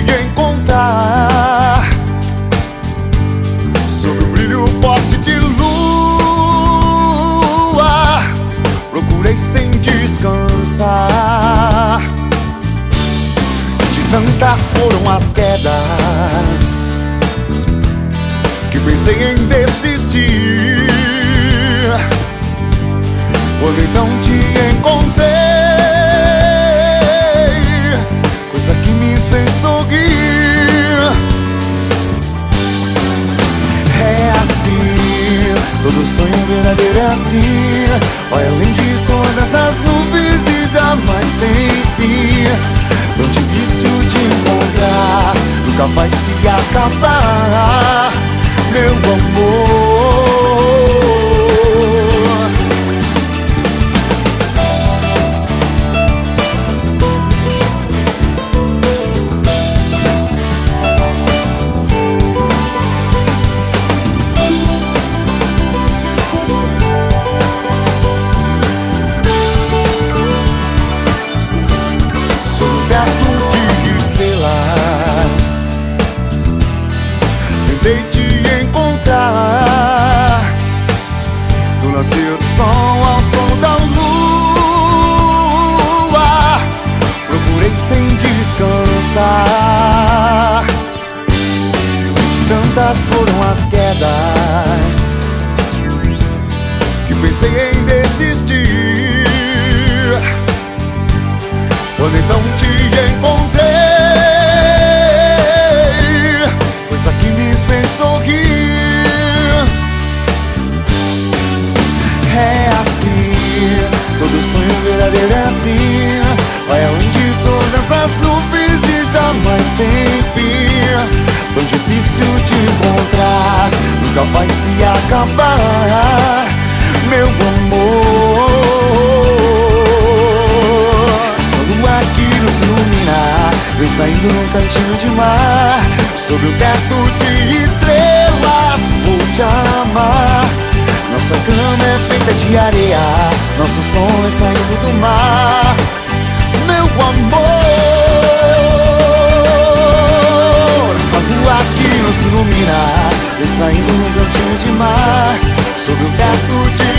encontrar sob o brilho forte de lua. Procurei sem descansar, de tantas foram as quedas que pensei em desistir. Quando então te encontrei, coisa que me fez sorrir. É assim, todo sonho verdadeiro é assim. Vai além de todas as nuvens e jamais tem fim. Tão difícil de encontrar, nunca vai se acabar, meu amor. Tentei te encontrar do nascer do sol ao som da lua. Procurei sem descansar, de tantas foram as quedas que pensei em desistir. Quando então te encontrei, verdadeiro é assim. Vai além de todas as nuvens e jamais tem fim. Tão difícil de encontrar, nunca vai se acabar, meu amor. Essa lua que nos ilumina vem saindo num cantinho de mar. Sob o teto de estrelas vou te amar. Nossa cama é feita de areia, nosso som é saindo do mar, meu amor. Essa lua que nos ilumina vem saindo num cantinho de mar. Sob o teto de